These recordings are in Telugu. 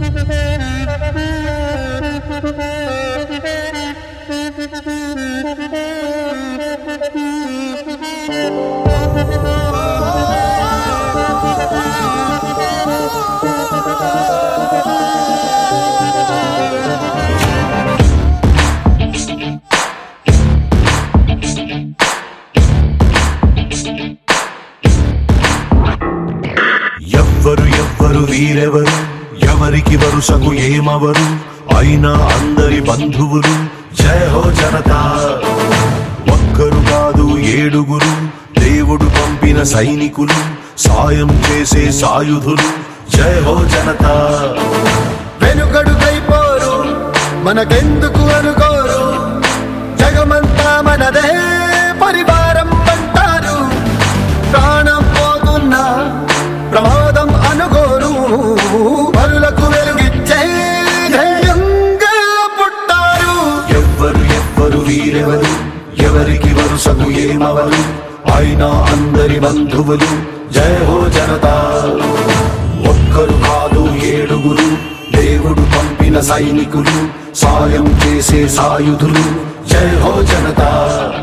ఎవ్వరు వీరెవరు, ఎవరికి వరుసకు ఏమవరు, అయినా అందరి బంధువులు. జయ హో జనతా. ఒక్కరు కాదు ఏడుగురు, దేవుడు పంపిన సైనికులు, సాయం చేసే సాయుధులు. జయ హో జనతా. వెనుకడుకైపోరు, మనకెందుకు అనుకోరు, జగమంతా మనదే పరివారం అంటారు. ప్రాణం పోతున్నా ప్రమాదం అనుకోరు, పరులకు వెలుగిచ్చే ధైర్యంగా పుట్టారు. ఎవ్వరు వీరెవరు, ఎవరికి వరుసకు ఏమవరు, అయినా అందరి బంధువులు. జయ హో జనతా. ఒక్కరు కాదు ఏడుగురు, దేవుడు పంపిన సైనికులు, సాయం చేసే సాయుధులు. జయ హో జనతా.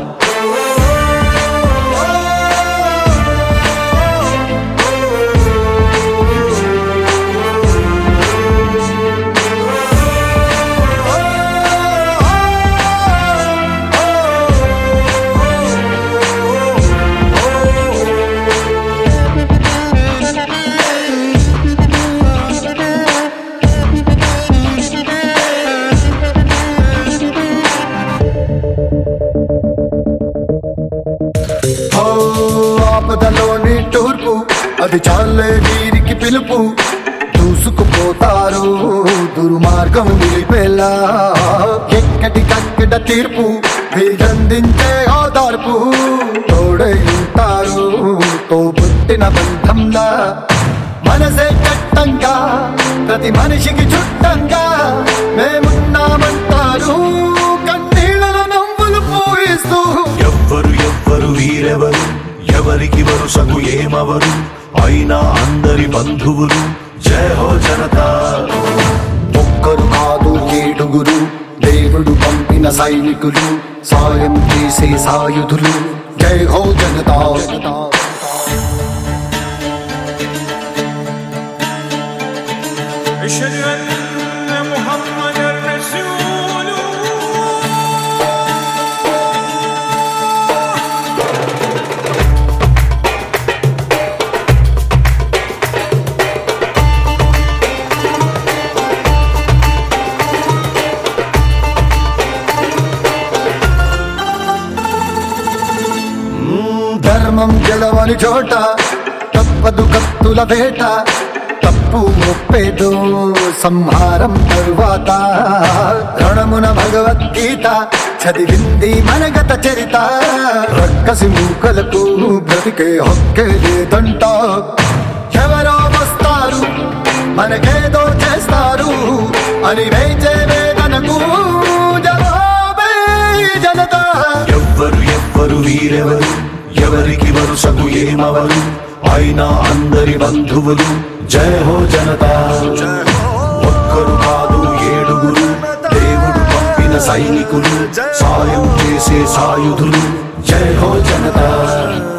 ఆపదలోని తూర్పు, అది చాలే వీరికి పిలుపు. దూసుకుపోతారు దుర్మార్గం నిలిపేలా, ఎక్కడికక్కడ తీర్పు వీరందించే ఓదార్పు. తోడై ఉంటారు తోబుట్టిన బంధంలా, మనసే చట్టంగా ప్రతి మనిషికి చుట్టంగా. మేమున్నామంటారు కన్నీళ్ళలో నవ్వులు పూయిస్తూ. ఎవ్వరు వీరెవరు, ఎవరికి వరుసకు ఏమవరు, అయినా అందరి బంధువులు. జయ హో జనతా. ఒక్కరు కాదు ఏడుగురు, దేవుడు పంపిన సైనికులు, సాయం చేసే సాయుధులు. జై హో జనతా. ధర్మం గెలవని చోట తప్పదు కత్తుల వేట. తప్పు మొప్పేదో సంహారం తరువాత, రణమున భగవద్గీత చదివింది మనగత చరిత. రక్కసి మూకలకు బ్రతికే హక్కే లేదంట. ఎవరో వస్తారు మనకేదో చేస్తారు అని వేచే వేదనకు జవాబే జనతా. ఎవ్వరు వీరెవరు, ఎవరికి వరుసకు ఏమవరు, అయినా అందరి బంధువులు. జయ హో జనతా. ఒక్కరు కాదు ఏడుగురు, దేవుడు పంపిన సైనికులు, సాయం చేసే సాయుధులు. జయ హో జనతా.